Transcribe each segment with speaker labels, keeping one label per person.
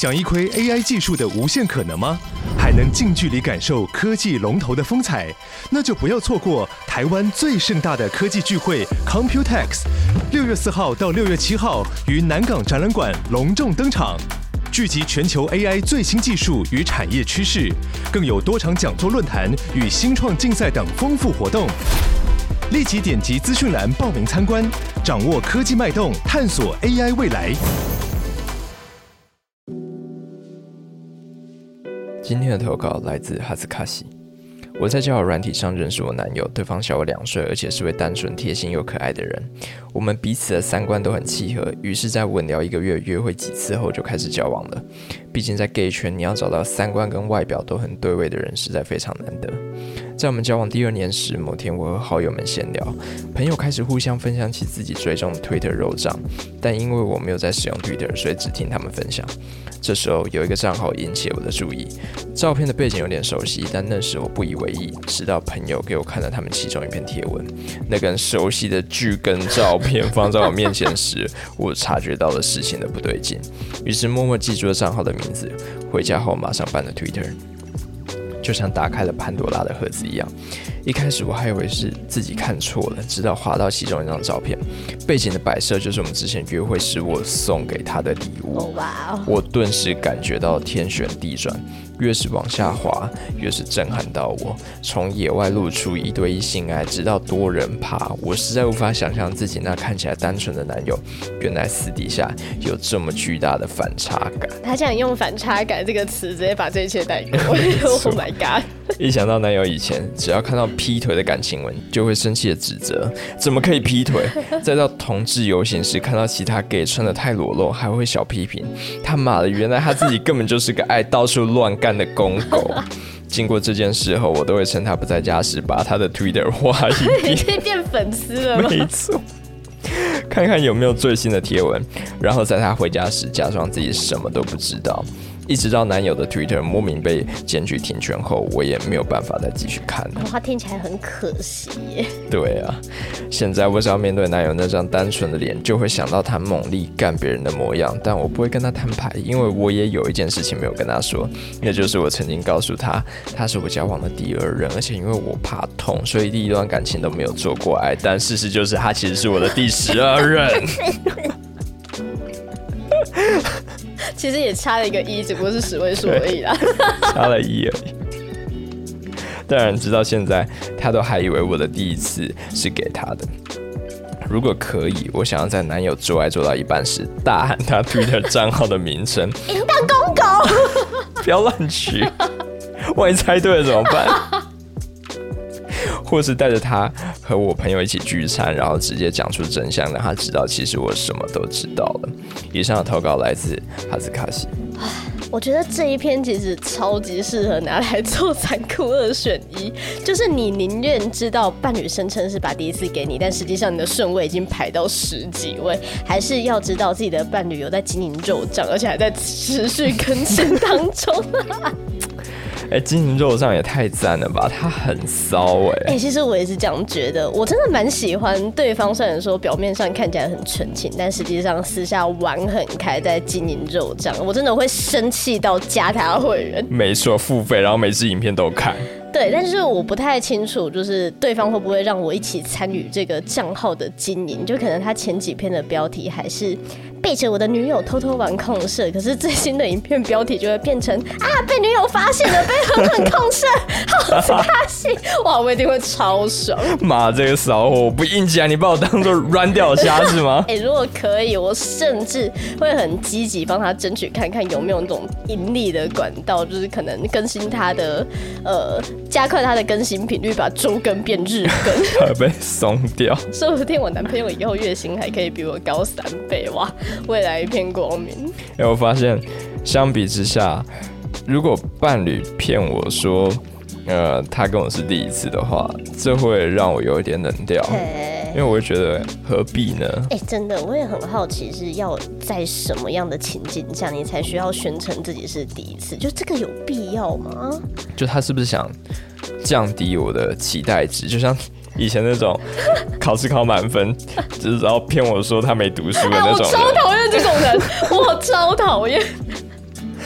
Speaker 1: 想一窥 AI 技术的无限可能吗？还能近距离感受科技龙头的风采？那就不要错过台湾最盛大的科技聚会 Computex， 6月4号到6月7号于南港展览馆隆重登场，聚集全球 AI 最新技术与产业趋势，更有多场讲座论坛与新创竞赛等丰富活动。立即点击资讯栏报名参观，掌握科技脉动，探索 AI 未来。
Speaker 2: 今天的投稿来自哈兹卡西。我在交友软体上认识我男友，对方小我2岁，而且是位单纯、贴心又可爱的人。我们彼此的三观都很契合，于是在稳聊1个月、约会几次后就开始交往了。毕竟在 gay 圈，你要找到三观跟外表都很对位的人，实在非常难得。在我们交往第2年时，某天我和好友们闲聊，朋友开始互相分享起自己追踪的 Twitter 肉账，但因为我没有在使用 Twitter， 所以只听他们分享。这时候有一个账号引起我的注意，照片的背景有点熟悉，但那时我不以为意，直到朋友给我看了他们其中一篇贴文，那根熟悉的剧跟照片放在我面前时，我察觉到了事情的不对劲，于是默默记住了账号的名字，回家后马上办了 Twitter。就像打开了潘多拉的盒子一样，一开始我还以为是自己看错了，直到滑到其中一张照片，背景的摆设就是我们之前约会时我送给他的礼物。我顿时感觉到天旋地转，越是往下滑，越是震撼到我。从野外露出1对1性爱，直到多人趴，我实在无法想象自己那看起来单纯的男友，原来私底下有这么巨大的反差感。
Speaker 3: 他竟然用反差感这个词，直接把这一切带给我。Oh my god！
Speaker 2: 一想到男友以前只要看到劈腿的感情文，就会生气的指责怎么可以劈腿，再到同志游行时看到其他 gay 穿得太裸露，还会小批评他妈的，原来他自己根本就是个爱到处乱干的公狗。经过这件事后，我都会趁他不在家时把他的 Twitter 划一遍。
Speaker 3: 你可以变粉丝了吗？
Speaker 2: 没错，看看有没有最新的贴文，然后在他回家时假装自己什么都不知道。一直到男友的 Twitter 莫名被检举停权后，我也没有办法再继续看了。
Speaker 3: 他听起来很可惜耶。
Speaker 2: 对啊，现在我只要面对男友那张单纯的脸，就会想到他猛力干别人的模样，但我不会跟他摊牌，因为我也有一件事情没有跟他说，那就是我曾经告诉他，他是我交往的第2任，而且因为我怕痛，所以第1段感情都没有做过爱，但事实就是他其实是我的第12任。
Speaker 3: 其实也差了一个1，只不过是10位数而已啦。
Speaker 2: 差了1而已。当然，直到现在，他都还以为我的第1次是给他的。如果可以，我想要在男友做爱做到一半时，大喊他 Twitter 账号的名称，
Speaker 3: 淫荡公狗，
Speaker 2: 不要乱取，万一猜对了怎么办？或是带着他和我朋友一起聚餐，然后直接讲出真相，让他知道其实我什么都知道了。以上的投稿来自哈兹卡西。
Speaker 3: 我觉得这一篇其实超级适合拿来做残酷2选1，就是你宁愿知道伴侣声称是把第1次给你，但实际上你的顺位已经排到10几位，还是要知道自己的伴侣有在经营肉账，而且还在持续更新当中。
Speaker 2: 经营肉账也太赞了吧，他很骚
Speaker 3: 其实我也是这样觉得，我真的蛮喜欢对方，虽然说表面上看起来很纯情，但实际上私下玩很开，在经营肉账，我真的会生气到加他会员。
Speaker 2: 没错，付费，然后每支影片都看。
Speaker 3: 对，但是我不太清楚，就是对方会不会让我一起参与这个账号的经营，就可能他前几篇的标题还是背着我的女友偷偷玩控射，可是最新的影片标题就会变成被女友发现了，被狠狠控射，好刺激！哇，我一定会超爽。
Speaker 2: 妈，这个骚货，我不硬起来，你把我当做软屌虾是吗？
Speaker 3: 如果可以，我甚至会很积极帮他争取看看有没有那种盈利的管道，就是可能更新他的加快他的更新频率，把周更变日更，
Speaker 2: 会被松掉。
Speaker 3: 说不定我男朋友以后月薪还可以比我高3倍，哇，未来一片光明。
Speaker 2: 我发现相比之下，如果伴侣骗我说他跟我是第1次的话，这会让我有一点冷掉，因为我会觉得何必呢？
Speaker 3: 真的，我也很好奇，是要在什么样的情境下你才需要宣称自己是第1次？就这个有必要吗？
Speaker 2: 就他是不是想降低我的期待值？就像以前那种考试考满分，就是然后骗我说他没读书的那种人。
Speaker 3: 我超讨厌这种人，我超讨厌。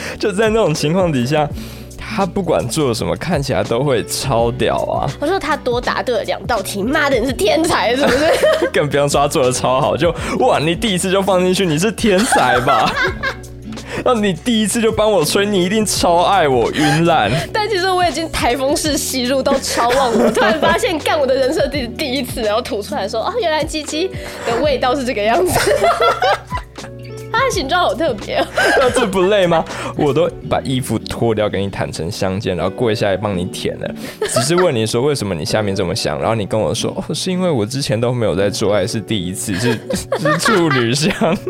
Speaker 2: 就在那种情况底下，他不管做什么，看起来都会超屌啊！
Speaker 3: 我说他多答对了2道题，妈的，你是天才是不是？
Speaker 2: 更不用说他做的超好，就哇，你第一次就放进去，你是天才吧？那你第一次就帮我吹，你一定超爱我，晕烂。
Speaker 3: 但其实我已经台风式吸入到超忘我，突然发现干我的人生第一次，然后吐出来说，哦，原来鸡鸡的味道是这个样子。它的形状好特别哦。
Speaker 2: 那这不累吗？我都把衣服脱掉，给你坦诚相见，然后跪下来帮你舔了，只是问你说为什么你下面这么香，然后你跟我说，哦，是因为我之前都没有在做爱，是第一次，是处女香。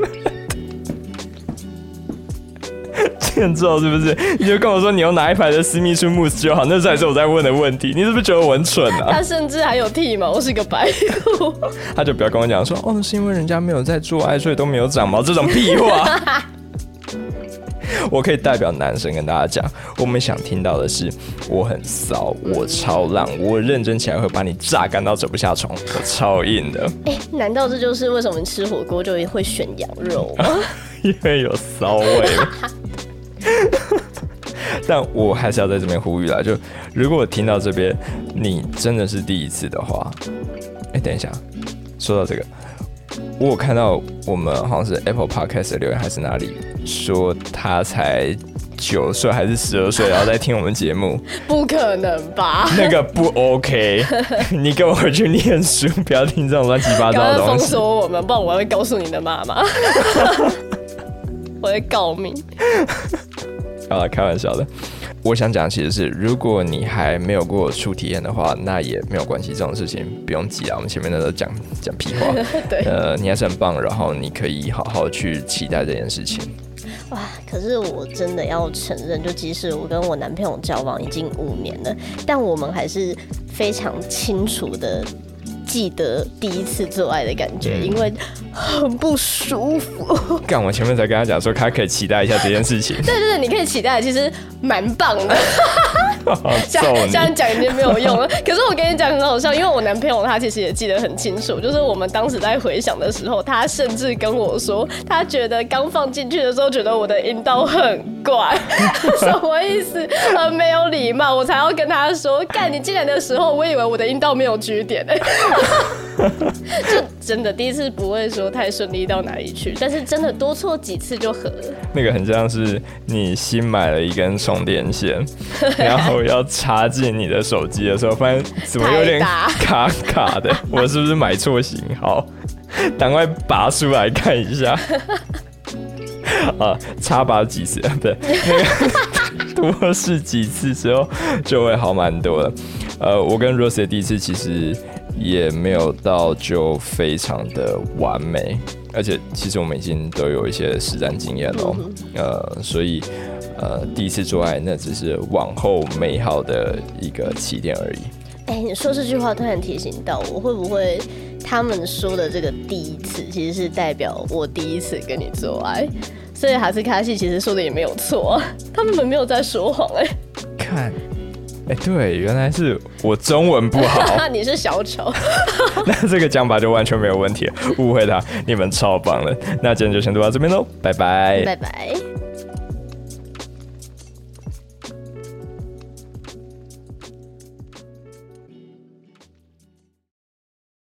Speaker 2: 欠揍是不是？你就跟我说你用哪一排的私密处慕斯就好，那才是我在问的问题。你是不是觉得我很蠢啊？
Speaker 3: 他甚至还有剃毛，我是个白兔。
Speaker 2: 他就不要跟我讲说，哦，是因为人家没有在做爱，所以都没有长毛，这种屁话。我可以代表男生跟大家讲，我们想听到的是，我很骚，我超浪，我认真起来会把你榨干到走不下床，我超硬的。
Speaker 3: 难道这就是为什么你吃火锅就会选羊肉吗？
Speaker 2: 因为有骚味。但我还是要在这边呼吁啦，就如果我听到这边你真的是第一次的话，等一下，说到这个，我有看到我们好像是 Apple Podcast 的留言还是哪里说他才9岁还是12岁，然后在听我们节目，
Speaker 3: 不可能吧？
Speaker 2: 那个不 OK， 你跟我回去念书，不要听这种乱七八糟的东西。
Speaker 3: 封锁我们，不然我会告诉你的妈妈。我会告密。
Speaker 2: 好了，开玩笑的。我想讲的其实是，如果你还没有过初体验的话，那也没有关系，这种事情不用急啊。我们前面都讲屁话。
Speaker 3: 对，
Speaker 2: 你还是很棒，然后你可以好好去期待这件事情。
Speaker 3: 哇，可是我真的要承认，就即使我跟我男朋友交往已经5年了，但我们还是非常清楚的记得第一次做爱的感觉，因为很不舒服。
Speaker 2: 干，我前面才跟他讲说，他可以期待一下这件事情。
Speaker 3: 对，你可以期待，其实蛮棒的。现在讲已经没有用了。可是我跟你讲很好笑，因为我男朋友他其实也记得很清楚，就是我们当时在回想的时候，他甚至跟我说，他觉得刚放进去的时候，觉得我的阴道很怪。什么意思？很没有礼貌，我才要跟他说，干，你进来的时候，我以为我的阴道没有G点。就真的第一次不会说太顺利到哪里去，但是真的多错几次就合了。
Speaker 2: 那个很像是你新买了一根充电线，然后要插进你的手机的时候，发现怎么有点卡卡的，我是不是买错型号？赶快拔出来看一下。插拔几次，对，那个多试几次之后就会好蛮多了。我跟 Rose 的第一次其实也没有到就非常的完美，而且其实我们已经都有一些实战经验了，所以第一次做爱那只是往后美好的一个起点而已。
Speaker 3: 你说这句话突然提醒到我，会不会他们说的这个第一次其实是代表我第一次跟你做爱？所以哈斯卡西其实说的也没有错，他们没有在说谎。
Speaker 2: 看，对，原来是我中文不好。
Speaker 3: 你是小丑。
Speaker 2: 那这个讲法就完全没有问题了，误会他，你们超棒了。那今天就先录到这边喽，拜拜，
Speaker 3: 拜拜。